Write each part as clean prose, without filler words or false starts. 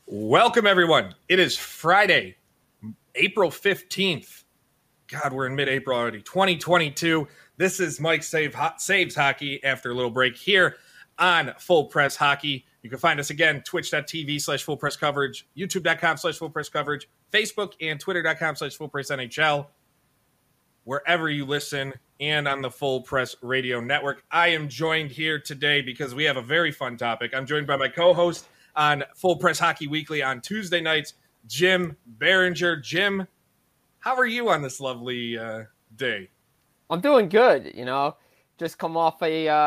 Welcome, everyone. It is Friday, April 15th. God, we're in mid-April already. 2022. This is Mike Saves Hockey after a little break here on Full Press Hockey. You can find us again, twitch.tv/Full Press Coverage, youtube.com/Full Press Coverage, Facebook and twitter.com/Full Press NHL, wherever you listen, and on the Full Press Radio Network. I am joined here today because we have a very fun topic. I'm joined by my co-host on Full Press Hockey Weekly on Tuesday nights, Jim Berenger. Jim, how are you on this lovely day? I'm doing good, just come off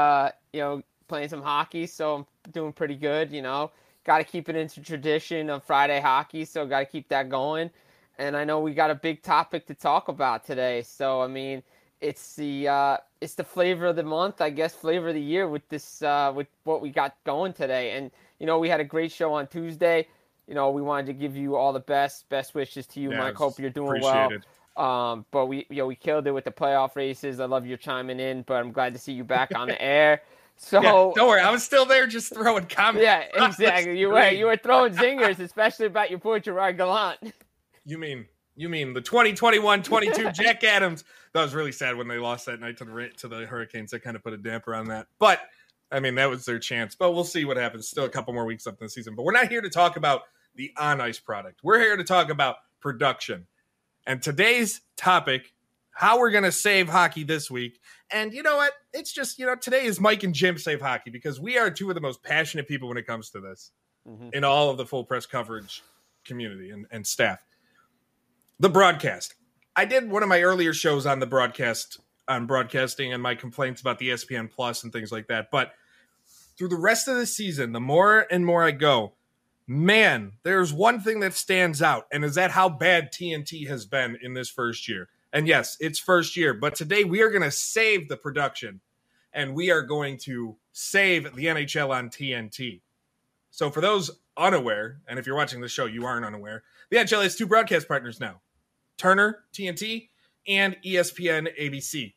playing some hockey, so I'm doing pretty good, Got to keep it into tradition of Friday hockey, so got to keep that going. And I know we got a big topic to talk about today, so I mean, it's the flavor of the month, I guess, flavor of the year with this with what we got going today. And we had a great show on Tuesday. We wanted to give you all the best wishes to you, Mike. Hope you're doing well. But we killed it with the playoff races. I love you chiming in, but I'm glad to see you back on the air. So yeah, don't worry, I was still there, just throwing comments. Yeah, exactly. You were throwing zingers, especially about your boy Gerard Gallant. You mean the 2021-22 Jack Adams? That was really sad when they lost that night to the Hurricanes. That kind of put a damper on that. But I mean, that was their chance. But we'll see what happens. Still a couple more weeks left in the season. But we're not here to talk about the on-ice product. We're here to talk about production. And today's topic, how we're going to save hockey this week. And you know what? It's just, today is Mike and Jim Save Hockey because we are two of the most passionate people when it comes to this in all of the Full Press Coverage community and staff. The broadcast. I did one of my earlier shows on the broadcast, on broadcasting and my complaints about the ESPN Plus and things like that. But through the rest of the season, the more and more I go, man, there's one thing that stands out, and is that how bad TNT has been in this first year. And yes, it's first year, but today we are going to save the production, and we are going to save the NHL on TNT. So for those unaware, and if you're watching the show, you aren't unaware, the NHL has two broadcast partners now, Turner, TNT, and ESPN, ABC.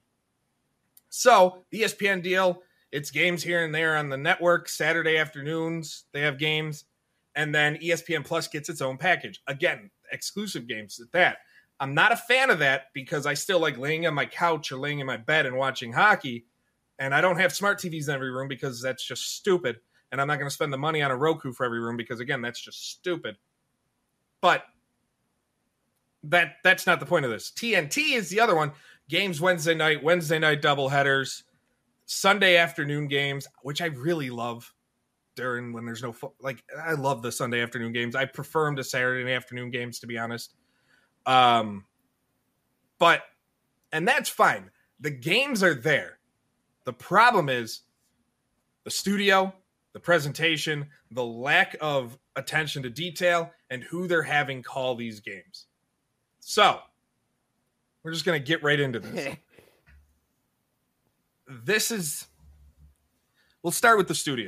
So the ESPN deal, it's games here and there on the network. Saturday afternoons, they have games. And then ESPN Plus gets its own package. Again, exclusive games at that. I'm not a fan of that because I still like laying on my couch or laying in my bed and watching hockey. And I don't have smart TVs in every room because that's just stupid. And I'm not going to spend the money on a Roku for every room because, again, that's just stupid. But that's not the point of this. TNT is the other one. Games Wednesday night doubleheaders, Sunday afternoon games, which I really love. During when there's no I love the Sunday afternoon games. I prefer them to Saturday afternoon games, to be honest. And that's fine. The games are there. The problem is the studio, the presentation, the lack of attention to detail, and who they're having call these games. So we're just going to get right into this. We'll start with the studio.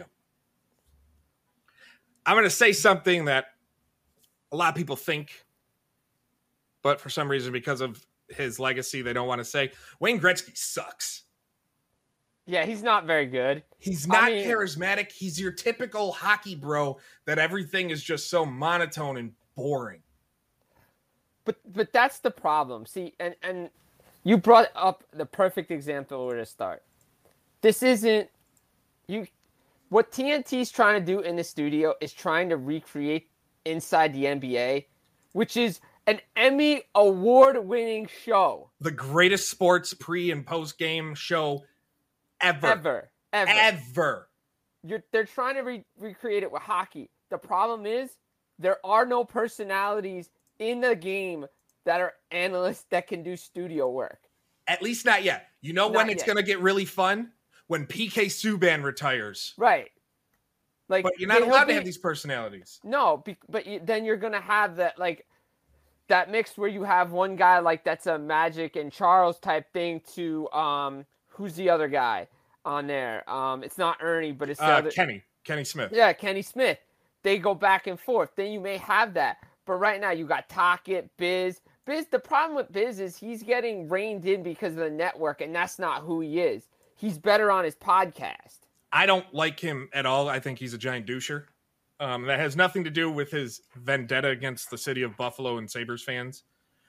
I'm going to say something that a lot of people think, but for some reason, because of his legacy, they don't want to say. Wayne Gretzky sucks. Yeah, he's not very good. He's not charismatic. He's your typical hockey bro that everything is just so monotone and boring. But that's the problem. See, and you brought up the perfect example where to start. This isn't you. What TNT's trying to do in the studio is trying to recreate Inside the NBA, which is an Emmy award-winning show. The greatest sports pre- and post-game show ever. They're trying to recreate it with hockey. The problem is there are no personalities in the game that are analysts that can do studio work. At least not yet. You know when it's going to get really fun? When PK Subban retires. Right. But you're not allowed to have these personalities. No, but then you're going to have that mix where you have one guy like that's a Magic and Charles type thing to, who's the other guy on there? It's not Ernie, but it's the other. Kenny Smith. Yeah, Kenny Smith. They go back and forth. Then you may have that. But right now you got Tocchet, Biz. The problem with Biz is he's getting reined in because of the network, and that's not who he is. He's better on his podcast. I don't like him at all. I think he's a giant doucher. That has nothing to do with his vendetta against the city of Buffalo and Sabres fans.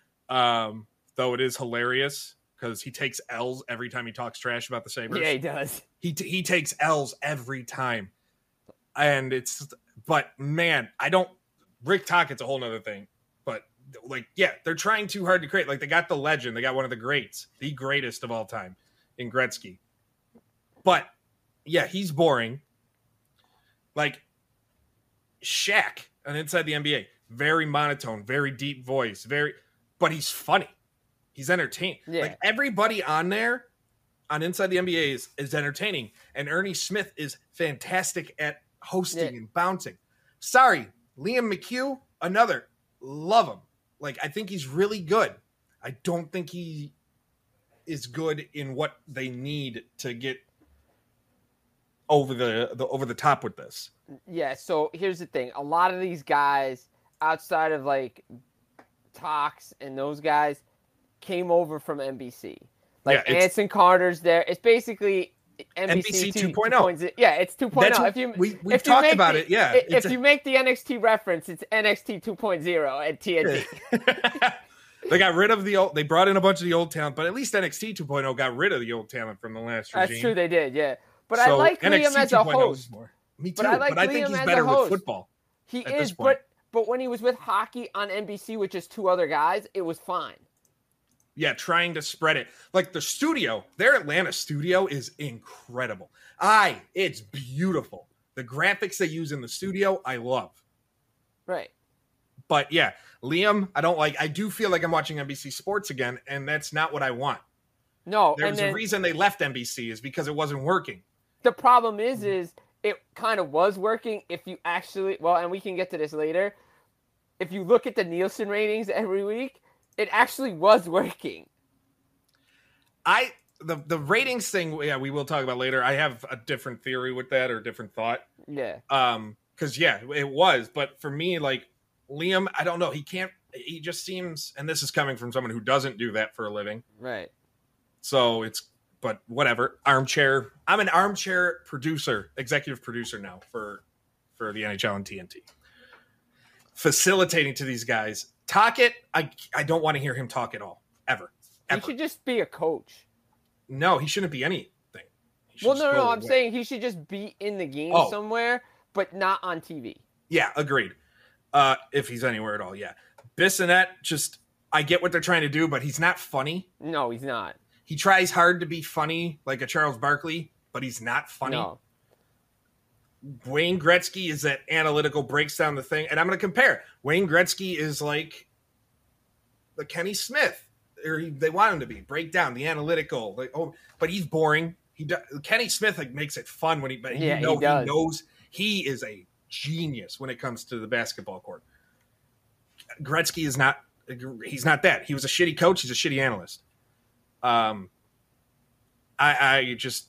Though it is hilarious because he takes L's every time he talks trash about the Sabres. Yeah, he does. He takes L's every time. And but man, Rick Tockett's a whole nother thing. But like, yeah, they're trying too hard to create. Like, they got the legend. They got one of the greats, the greatest of all time in Gretzky. But yeah, he's boring. Like, Shaq on Inside the NBA, very monotone, very deep voice, but he's funny. He's entertaining. Yeah. Like, everybody on there on Inside the NBA is entertaining. And Ernie Smith is fantastic at hosting and bouncing. Sorry, Liam McHugh, another. Love him. Like, I think he's really good. I don't think he is good in what they need to get over the top with this. Yeah, so here's the thing. A lot of these guys, outside of like Tox and those guys, came over from NBC. Like, yeah, Anson Carter's there. It's basically NBC 2.0. Yeah, it's 2.0. We've talked about it. Yeah. If you make the NXT reference, it's NXT 2.0 at TNT. They got rid of they brought in a bunch of the old talent, but at least NXT 2.0 got rid of the old talent from the last regime. That's true, they did, yeah. But I like Liam as a host. Me too, but I think he's better with football. He is, but when he was with hockey on NBC with just two other guys, it was fine. Yeah, trying to spread it. Like, the studio, their Atlanta studio is incredible. It's beautiful. The graphics they use in the studio, I love. Right. But yeah, Liam, I do feel like I'm watching NBC Sports again, and that's not what I want. No. There's a reason they left NBC is because it wasn't working. The problem is it kind of was working if you actually, and we can get to this later. If you look at the Nielsen ratings every week, it actually was working. The ratings thing, yeah, we will talk about later. I have a different theory with that, or a different thought. Yeah. Because yeah, it was, but for me, like, Liam, I don't know. He just seems, and this is coming from someone who doesn't do that for a living. Right. So but whatever. Armchair. I'm an armchair producer, executive producer now for the NHL and TNT. Facilitating to these guys. Tocchet, I don't want to hear him talk at all. Ever. He should just be a coach. No, he shouldn't be anything. No, I'm saying he should just be in the game somewhere, but not on TV. Yeah, agreed. If he's anywhere at all, yeah. Bissonnette, I get what they're trying to do, but he's not funny. No, he's not. He tries hard to be funny, like a Charles Barkley, but he's not funny. No. Wayne Gretzky is that analytical, breaks down the thing. And I'm going to compare. Wayne Gretzky is like the Kenny Smith, or they want him to be. Break down, the analytical. But he's boring. Kenny Smith makes it fun when he knows he is a genius when it comes to the basketball court. Gretzky is not. He's not that. He was a shitty coach. He's a shitty analyst. I just,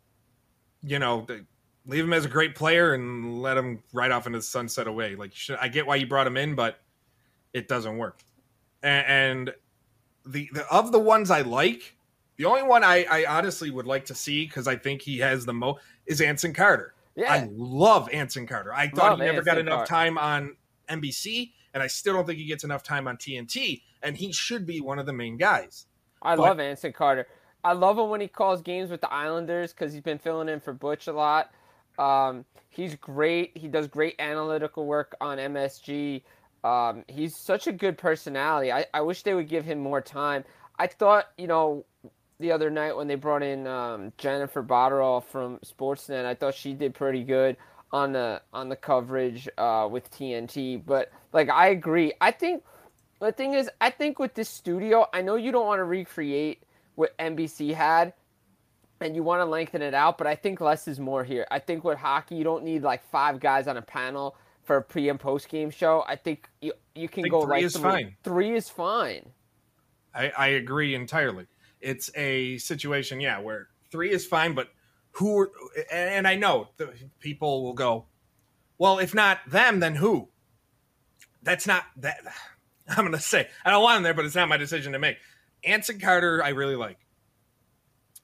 leave him as a great player and let him ride off into the sunset away. Like, I get why you brought him in, but it doesn't work. And the of the ones I like, the only one I honestly would like to see, because I think he has the most, is Anson Carter. Yeah. I love Anson Carter. I thought he never got enough time on NBC, and I still don't think he gets enough time on TNT, and he should be one of the main guys. I love Anson Carter. I love him when he calls games with the Islanders, because he's been filling in for Butch a lot. He's great. He does great analytical work on MSG. He's such a good personality. I wish they would give him more time. I thought, the other night when they brought in Jennifer Botterill from Sportsnet, I thought she did pretty good on the coverage with TNT. But I agree. I think the thing is, with this studio, I know you don't want to recreate what NBC had, and you want to lengthen it out, but I think less is more here. I think with hockey, you don't need 5 guys on a panel for a pre and post game show. I think you can go 3 is fine. 3 is fine. I agree entirely. It's a situation, where 3 is fine, but and I know the people will go, well, if not them, then who? That's not that. I'm going to say, I don't want him there, but it's not my decision to make. Anson Carter, I really like.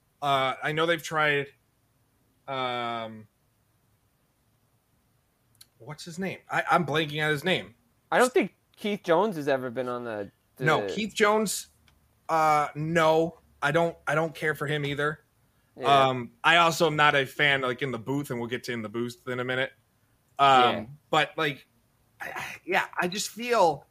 I know they've tried what's his name? I'm blanking on his name. I don't think Keith Jones has ever been on the No, Keith Jones. No, I don't care for him either. Yeah. I also am not a fan like in the booth, and we'll get to in the booth in a minute. But like, I just feel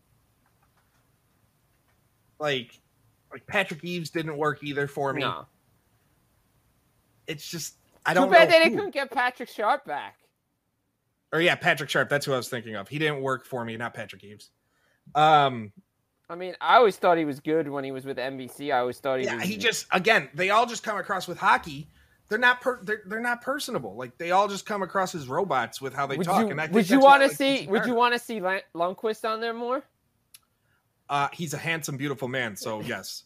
like Patrick Eaves didn't work either for me. No. It's just I don't Too bad know they couldn't get Patrick Sharp back. Or yeah, Patrick Sharp. That's who I was thinking of. He didn't work for me, not Patrick Eaves. I mean, I always thought he was good when he was with NBC. I always thought he just again, they all just come across with hockey. They're not they're not personable. Like they all just come across as robots with how they talk. And I think would you want to see Lundqvist on there more? He's a handsome, beautiful man. So yes.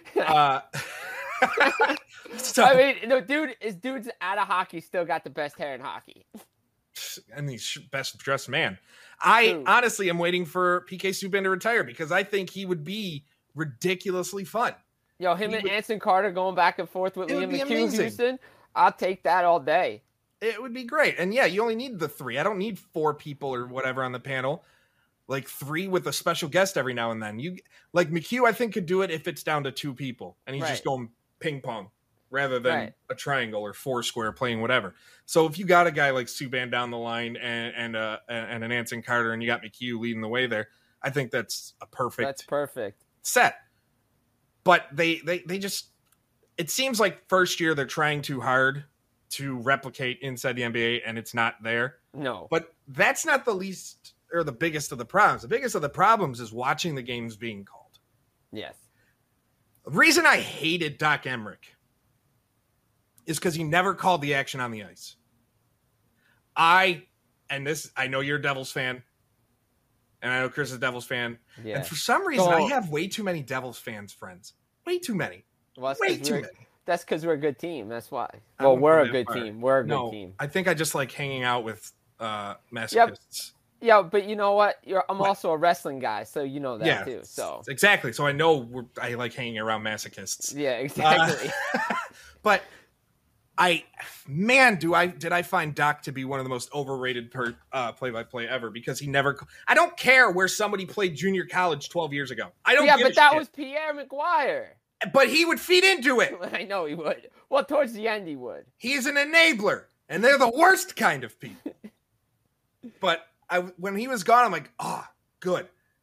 So, I mean, no, dude's out of hockey still got the best hair in hockey. And he's best dressed man. I honestly am waiting for PK Subban to retire because I think he would be ridiculously fun. Yo, him and Anson Carter going back and forth with Liam McHugh Houston. I'll take that all day. It would be great. And yeah, you only need the 3. I don't need 4 people or whatever on the panel. Like 3 with a special guest every now and then. You like McHugh, I think, could do it if it's down to 2 people and he's just going ping pong rather than a triangle or 4 square playing whatever. So if you got a guy like Subban down the line and an Anson Carter and you got McHugh leading the way there, I think that's a perfect set. But they just, it seems like first year they're trying too hard to replicate inside the NBA and it's not there. No. But that's not the least or the biggest of the problems. The biggest of the problems is watching the games being called. Yes. The reason I hated Doc Emrick is because he never called the action on the ice. I know you're a Devils fan, and I know Chris is a Devils fan. Yeah. And for some reason, I have way too many Devils fans friends. Way too many. Well, way too many. That's because we're a good team. That's why. Well, we're a good team. We're a good team. I think I just like hanging out with masochists. Yeah, but you know what? I'm also a wrestling guy, so you know that too. So exactly. So I know I like hanging around masochists. Yeah, exactly. But did I find Doc to be one of the most overrated play-by-play ever because he never. I don't care where somebody played junior college 12 years ago. I don't. Yeah, but that was Pierre McGuire. But he would feed into it. I know he would. Well, towards the end, he would. He's an enabler, and they're the worst kind of people. But when he was gone, I'm like, good.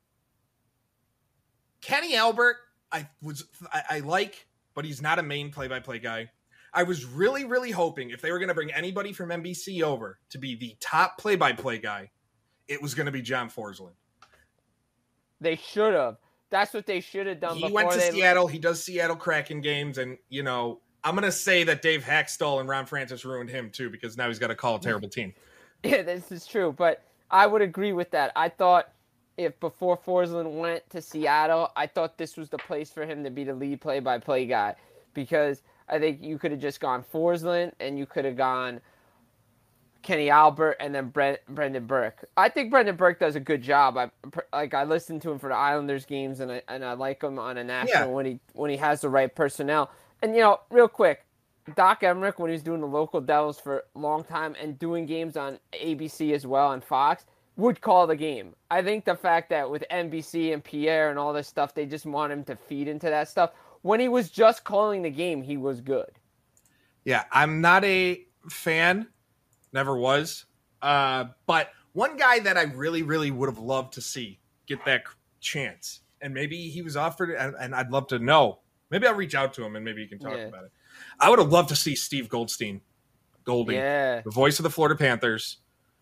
Kenny Albert, I like, but he's not a main play-by-play guy. I was really, really hoping if they were going to bring anybody from NBC over to be the top play-by-play guy, it was going to be John Forsland. They should have. That's what they should have done. He went to Seattle. He does Seattle Kraken games, and I'm going to say that Dave Hackstall and Ron Francis ruined him too because now he's got to call a terrible team. Yeah, this is true, but I would agree with that. I thought if before Forsland went to Seattle, I thought this was the place for him to be the lead play-by-play guy because I think you could have just gone Forsland and you could have gone Kenny Albert and then Brendan Burke. I think Brendan Burke does a good job. I listened to him for the Islanders games and I like him on a national when he has the right personnel. And real quick, Doc Emrick, when he was doing the local Devils for a long time and doing games on ABC as well on Fox, would call the game. I think the fact that with NBC and Pierre and all this stuff, they just want him to feed into that stuff. When he was just calling the game, he was good. Yeah, I'm not a fan. Never was. But one guy that I really, really would have loved to see get that chance, and maybe he was offered, and I'd love to know. Maybe I'll reach out to him, and maybe he can talk about it. I would have loved to see Steve Goldie, the voice of the Florida Panthers,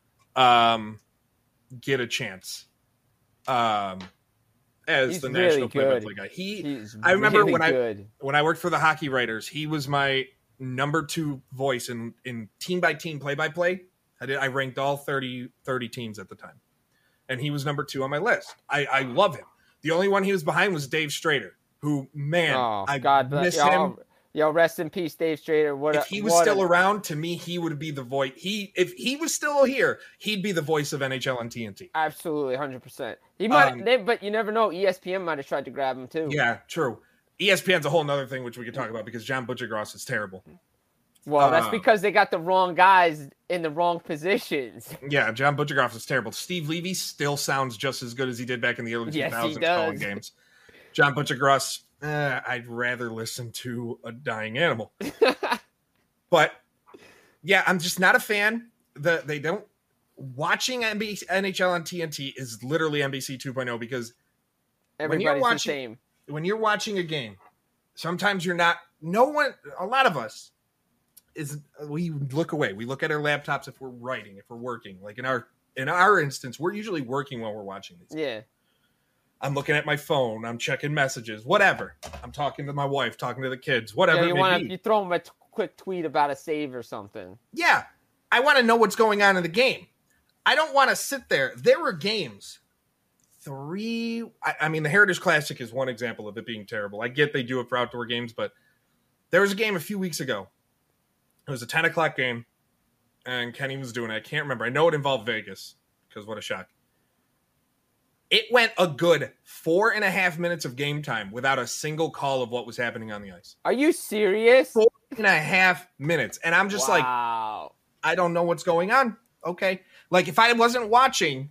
get a chance as He's the really national play-by-play guy. I remember really when I worked for the Hockey Writers, he was my number 2 voice in team-by-team play-by-play. I ranked all 30 teams at the time, and he was number 2 on my list. I love him. The only one he was behind was Dave Strader, who, I miss him. Yo, rest in peace, Dave Strader. If he was still around, to me, he would be the voice. If he was still here, he'd be the voice of NHL and TNT. Absolutely, 100%. He might, but you never know. ESPN might have tried to grab him too. Yeah, true. ESPN's a whole other thing which we could talk about because John Butchergross is terrible. Well, that's because they got the wrong guys in the wrong positions. Yeah, John Butchergroff is terrible. Steve Levy still sounds just as good as he did back in the early 2000s calling games. John Butchergross, I'd rather listen to a dying animal. But yeah, I'm just not a fan. They don't watching NHL on TNT is literally NBC 2.0 because everybody's the same. When you're watching a game, sometimes you're not. No one. A lot of us we look away. We look at our laptops if we're writing, if we're working. Like in our instance, we're usually working while we're watching these. Yeah. I'm looking at my phone. I'm checking messages. Whatever. I'm talking to my wife, talking to the kids. Whatever. Yeah, you throw them a quick tweet about a save or something. Yeah, I want to know what's going on in the game. I don't want to sit there. There were games. The Heritage Classic is one example of it being terrible. I get they do it for outdoor games, but there was a game a few weeks ago. It was a 10 o'clock game, and Kenny was doing it. I can't remember. I know it involved Vegas, because what a shock. It went a good 4.5 minutes of game time without a single call of what was happening on the ice. Are you serious? 4.5 minutes. And I'm just like, I don't know what's going on. Okay. Like, if I wasn't watching,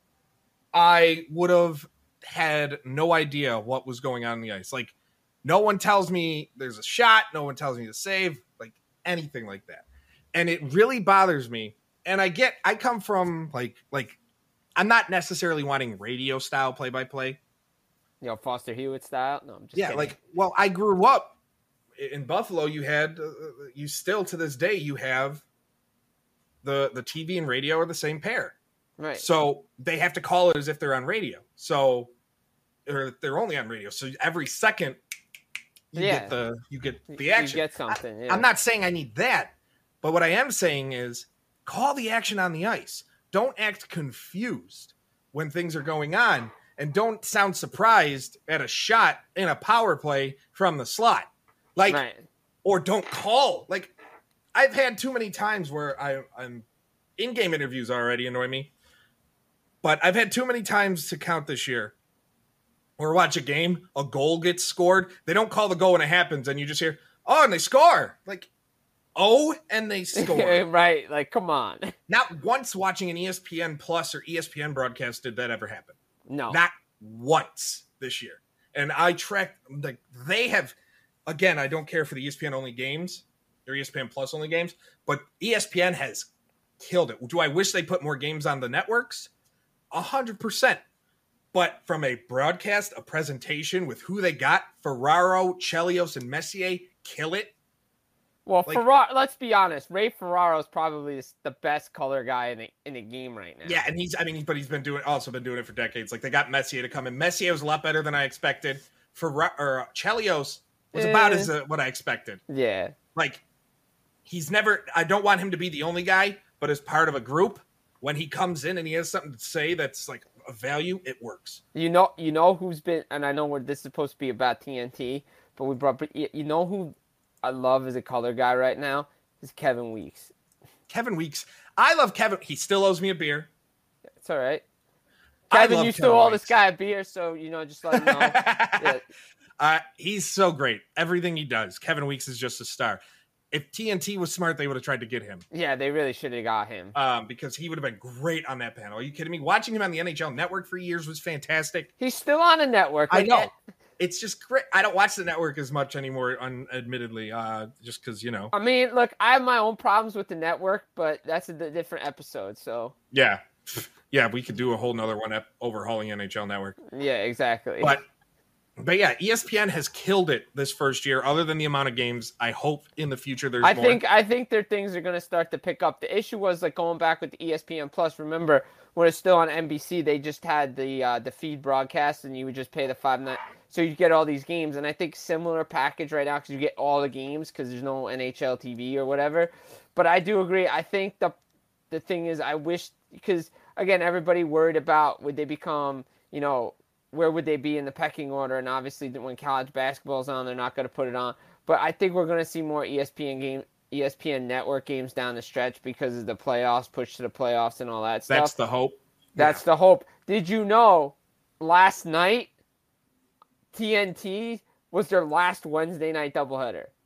I would have had no idea what was going on the ice. Like, no one tells me there's a shot. No one tells me to save, like anything like that. And it really bothers me. And I come from like I'm not necessarily wanting radio style play-by-play. Foster Hewitt style. No, I'm just kidding. I grew up in Buffalo. You had, you still to this day, you have the TV and radio are the same pair. Right. So they have to call it as if they're on radio. So, or they're only on radio. So every second you get the action. You get something. Yeah. I'm not saying I need that, but what I am saying is call the action on the ice. Don't act confused when things are going on, and don't sound surprised at a shot in a power play from the slot. Or don't call. Like, I've had too many times where I'm in-game interviews already annoy me, but I've had too many times to count this year where watch a game, a goal gets scored, they don't call the goal when it happens, and you just hear, oh, and they score. Like, oh, and they score. Right, like, come on. Not once watching an ESPN Plus or ESPN broadcast did that ever happen. No. Not once this year. And I tracked, like, they have, again, I don't care for the ESPN only games or ESPN Plus only games, but ESPN has killed it. Do I wish they put more games on the networks? 100%. But from a broadcast, a presentation with who they got, Ferraro, Chelios, and Messier, kill it. Well, like, let's be honest. Ray Ferraro is probably the best color guy in the game right now. Yeah, and he's been doing it for decades. Like, they got Messier to come in. Messier was a lot better than I expected. Chelios was about as what I expected. Yeah. Like, I don't want him to be the only guy, but as part of a group, when he comes in and he has something to say that's like of value, it works. You know who's been, and I know this is supposed to be about TNT, but you know who I love as a color guy right now is Kevin Weeks. Kevin Weeks. I love Kevin. He still owes me a beer. It's all right. Kevin, you still owe this guy a beer, so, just let him know. Yeah. He's so great. Everything he does. Kevin Weeks is just a star. If TNT was smart, they would have tried to get him. Yeah, they really should have got him. Because he would have been great on that panel. Are you kidding me? Watching him on the NHL Network for years was fantastic. He's still on a network. I know. It's just great. I don't watch the network as much anymore, admittedly, just because, I mean, look, I have my own problems with the network, but that's a different episode, so. Yeah. Yeah, we could do a whole nother one overhauling NHL Network. Yeah, exactly. But yeah, ESPN has killed it this first year. Other than the amount of games, I hope in the future there's more. I think their things are going to start to pick up. The issue was like going back with the ESPN Plus. Remember when it's still on NBC, they just had the feed broadcast, and you would just pay the $5.99, so you get all these games. And I think similar package right now because you get all the games because there's no NHL TV or whatever. But I do agree. I think the thing is, I wish, because again, everybody worried about would they become, where would they be in the pecking order? And obviously, when college basketball's on, they're not going to put it on. But I think we're going to see more ESPN Network games down the stretch because of the playoffs, push to the playoffs, and all that stuff. That's the hope. That's the hope. Did you know last night TNT was their last Wednesday night doubleheader?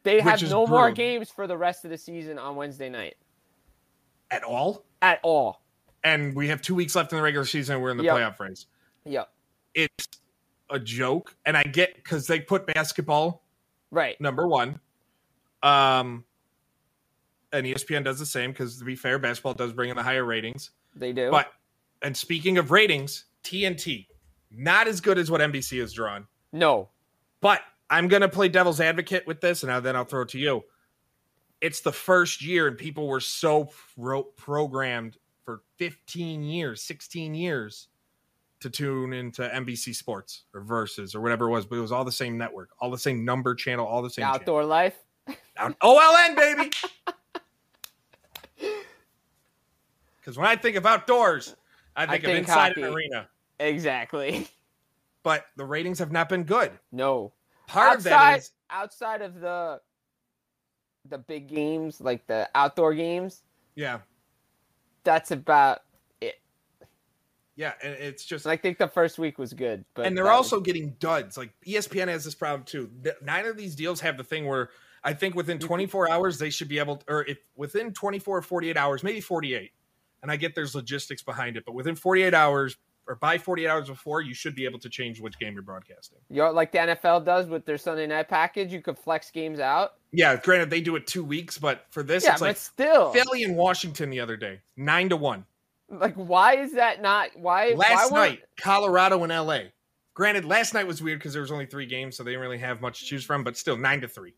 They have which is no more brutal. games for the rest of the season on Wednesday night. At all? At all. And we have 2 weeks left in the regular season, and we're in the playoff race. Yep. It's a joke, and I get because they put basketball number one. And ESPN does the same because, to be fair, basketball does bring in the higher ratings. They do. And speaking of ratings, TNT, not as good as what NBC has drawn. No. But I'm going to play devil's advocate with this, and then I'll throw it to you. It's the first year, and people were so programmed for 15 years, 16 years to tune into NBC Sports or Versus or whatever it was, but it was all the same network, all the same number channel, all the same Outdoor Life. OLN, baby. Because when I think of outdoors, I think of inside hockey. an arena. Exactly. But the ratings have not been good. No. Part of that is outside of the big games, like the outdoor games. Yeah. That's about it. Yeah, and it's just I think the first week was good, but and they're also getting duds. Like ESPN has this problem too. 9 of these deals have the thing where I think within 24 hours they should be able to, or if within 24 or 48 hours, maybe 48. And I get there's logistics behind it, but within 48 hours or by 48 hours before, you should be able to change which game you're broadcasting. Like the NFL does with their Sunday night package, you could flex games out. Yeah, granted they do it 2 weeks, but for this, it's like still Philly and Washington the other day, 9-1. Like, why is that not? Last night, Colorado and LA. Granted, last night was weird because there was only 3 games, so they didn't really have much to choose from, but still 9-3.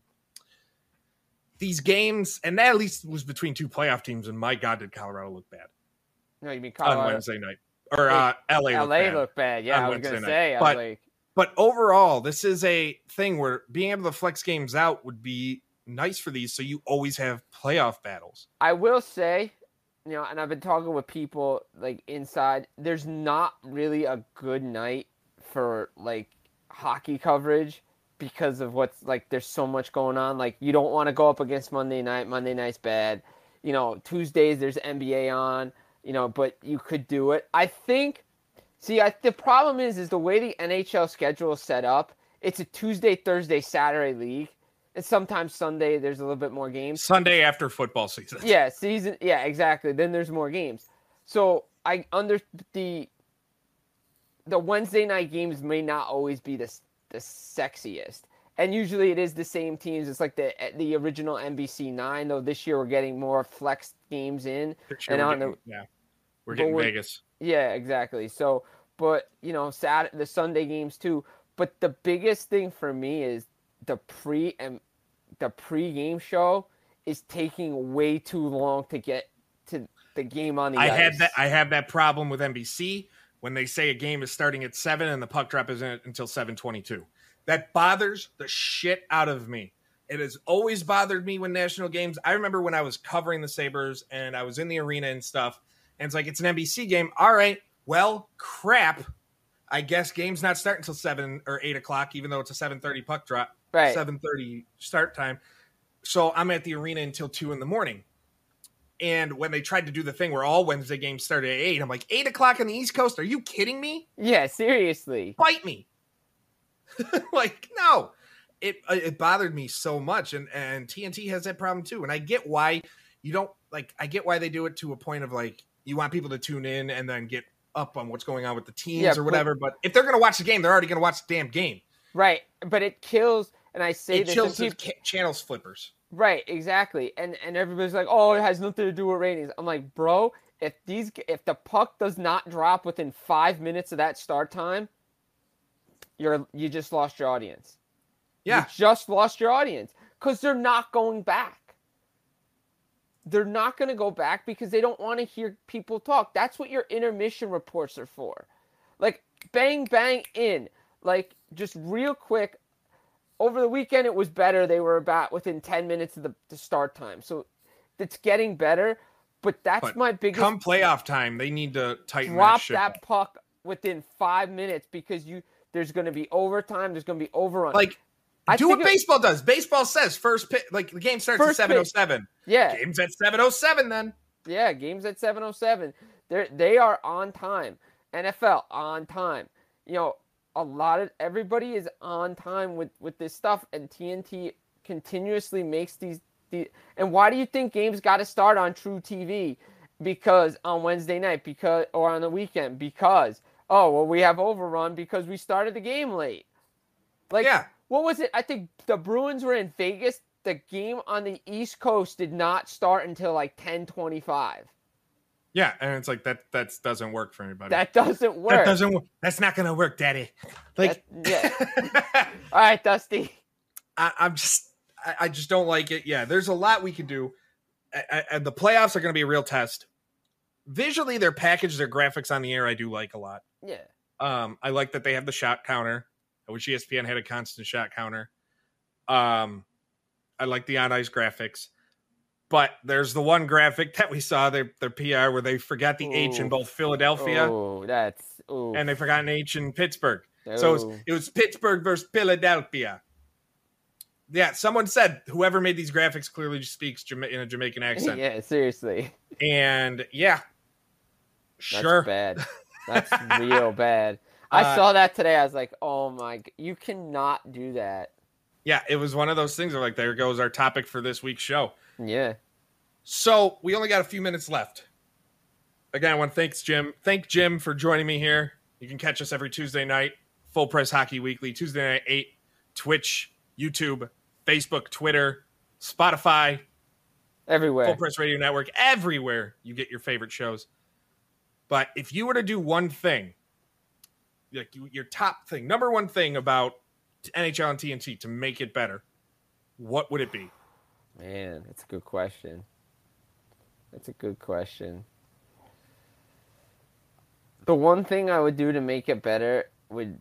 These games, and that at least was between 2 playoff teams, and my God, did Colorado look bad. No, you mean Colorado? On Wednesday night. Or LA looked bad. Yeah, I was going to say. But overall, this is a thing where being able to flex games out would be nice for these, so you always have playoff battles. I will say, and I've been talking with people like inside, there's not really a good night for like hockey coverage because of what's like there's so much going on. Like you don't want to go up against Monday night. Monday night's bad. Tuesdays there's NBA on, but you could do it. I think the problem is the way the NHL schedule is set up, it's a Tuesday, Thursday, Saturday league. And sometimes Sunday, there's a little bit more games. Sunday after football season. Yeah, exactly. Then there's more games. So the Wednesday night games may not always be the sexiest. And usually it is the same teams. It's like the original NBC 9, though this year we're getting more flex games in. We're getting Vegas. Yeah, exactly. So, but, the Sunday games too. But the biggest thing for me is the pre-game show is taking way too long to get to the game on the ice. I have that problem with NBC when they say a game is starting at 7 and the puck drop isn't until 7:22. That bothers the shit out of me. It has always bothered me when national games. I remember when I was covering the Sabres and I was in the arena and stuff, and it's like, it's an NBC game. All right, well, crap. I guess game's not starting until 7 or 8 o'clock, even though it's a 7:30 puck drop. Right. 7:30 start time. So I'm at the arena until 2 a.m. And when they tried to do the thing where all Wednesday games started at 8, I'm like, 8 o'clock on the East Coast? Are you kidding me? Yeah, seriously. Bite me. Like, no. It bothered me so much. And TNT has that problem too. And I get why you don't, like, I get why they do it to a point of, like, you want people to tune in and then get up on what's going on with the teams or whatever. But if they're going to watch the game, they're already going to watch the damn game. Right. But it kills, and I say this. It kills the channels flippers. Right, exactly. And everybody's like, oh, it has nothing to do with ratings. I'm like, bro, if the puck does not drop within 5 minutes of that start time, you just lost your audience. Yeah. You just lost your audience. Because they're not going back. They're not going to go back because they don't want to hear people talk. That's what your intermission reports are for. Like, bang, bang, in. Like, just real quick. Over the weekend, it was better. They were about within 10 minutes of the start time. So it's getting better. But that's my biggest... Come playoff time, they need to tighten drop that puck within 5 minutes because there's going to be overtime. There's going to be overrun. Like, do what baseball does. Baseball says first pitch, like the game starts at 7:07. Yeah. Game's at 7:07 then. Yeah, game's at 7:07. They are on time. NFL on time. Everybody is on time with this stuff, and TNT continuously makes these and why do you think games got to start on True TV? Because on Wednesday night, or on the weekend, because we have overrun because we started the game late. Like, yeah. What was it? I think the Bruins were in Vegas. The game on the East Coast did not start until like 10:25. Yeah, and it's like that doesn't work for anybody. That doesn't work. That's not gonna work, Daddy. Like, yeah. All right, Dusty. I just don't like it. Yeah, there's a lot we can do. The playoffs are going to be a real test. Visually, their package, their graphics on the air, I do like a lot. Yeah. I like that they have the shot counter. I wish ESPN had a constant shot counter. I like the on ice graphics. But there's the one graphic that we saw, their PR, where they forgot the H in both Philadelphia. And they forgot an H in Pittsburgh. So it was Pittsburgh versus Philadelphia. Yeah, someone said whoever made these graphics clearly just speaks in a Jamaican accent. Yeah, seriously. And yeah, sure. That's bad. That's real bad. I saw that today. I was like, oh my, you cannot do that. Yeah, it was one of those things where like, there goes our topic for this week's show. Yeah. So we only got a few minutes left. Again, I want to thank Jim for joining me here. You can catch us every Tuesday night, Full Press Hockey Weekly, Tuesday night 8, Twitch, YouTube, Facebook, Twitter, Spotify, everywhere. Full Press Radio Network, everywhere you get your favorite shows. But if you were to do one thing, like your top thing, number one thing about NHL and TNT to make it better, what would it be? Man, that's a good question. The one thing I would do to make it better would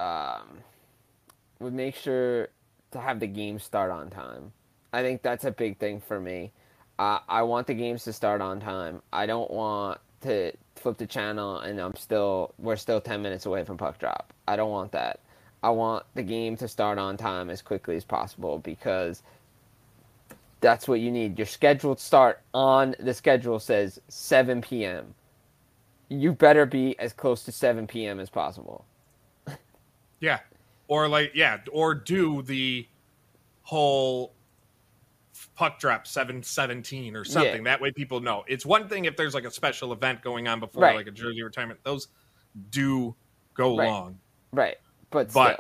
make sure to have the game start on time. I think that's a big thing for me. I want the games to start on time. I don't want to flip the channel and we're still 10 minutes away from puck drop. I don't want that. I want the game to start on time as quickly as possible because that's what you need. Your scheduled start on the schedule says 7 p.m. You better be as close to 7 p.m. as possible. Yeah. Or do the whole puck drop 7:17 or something. Yeah. That way people know. It's one thing if there's like a special event going on before like a jersey retirement. Those do go long. Right. But still.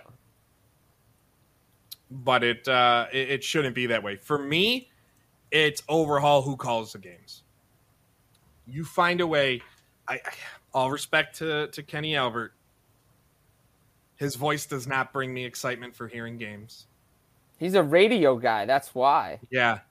But it shouldn't be that way. For me, it's overhaul who calls the games. You find a way. All respect to Kenny Albert. His voice does not bring me excitement for hearing games. He's a radio guy. That's why. Yeah.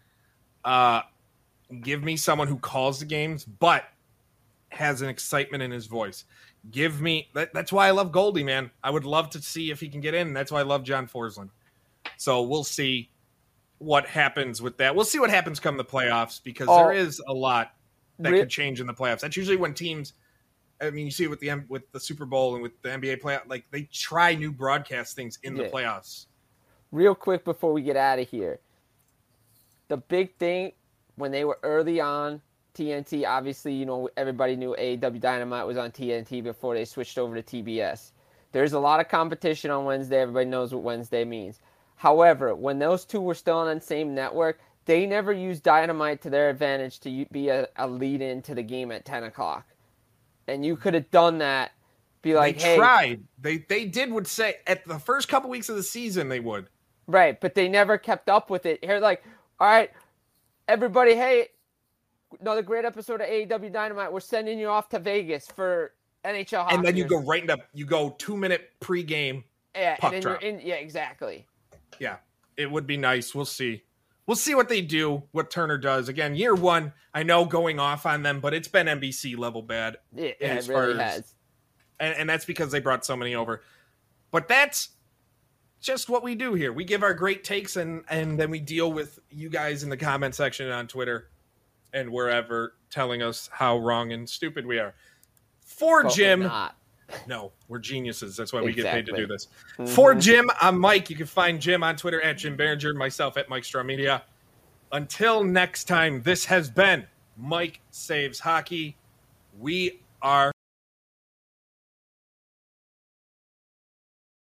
Give me someone who calls the games, but has an excitement in his voice. Give me that's why I love Goldie, man. I would love to see if he can get in. That's why I love John Forsland. So we'll see what happens with that. We'll see what happens come the playoffs because there is a lot that could change in the playoffs. That's usually when teams. I mean, you see it with the Super Bowl and with the NBA playoff. Like they try new broadcast things in the playoffs. Real quick before we get out of here, the big thing when they were early on TNT, obviously, everybody knew AEW Dynamite was on TNT before they switched over to TBS. There's a lot of competition on Wednesday. Everybody knows what Wednesday means. However, when those two were still on the same network, they never used Dynamite to their advantage to be a lead-in to the game at 10 o'clock. And you could have done that. Be like, they tried. They would say at the first couple weeks of the season they would. Right, but they never kept up with it. Here, like, all right, everybody, hey, another great episode of AEW Dynamite. We're sending you off to Vegas for NHL hockey. And then you go right into 2-minute pregame puck drop. Yeah, exactly. Yeah, it would be nice. We'll see. We'll see what they do, what Turner does. Again, year one, I know going off on them, but it's been NBC level bad. Yeah, it really has. And that's because they brought so many over. But that's just what we do here. We give our great takes, and then we deal with you guys in the comment section on Twitter and wherever telling us how wrong and stupid we are. For Jim... No, we're geniuses. That's why we get paid to do this. Mm-hmm. For Jim, I'm Mike. You can find Jim on Twitter at Jim Behringer, myself at Mike Straw Media. Until next time, this has been Mike Saves Hockey. We are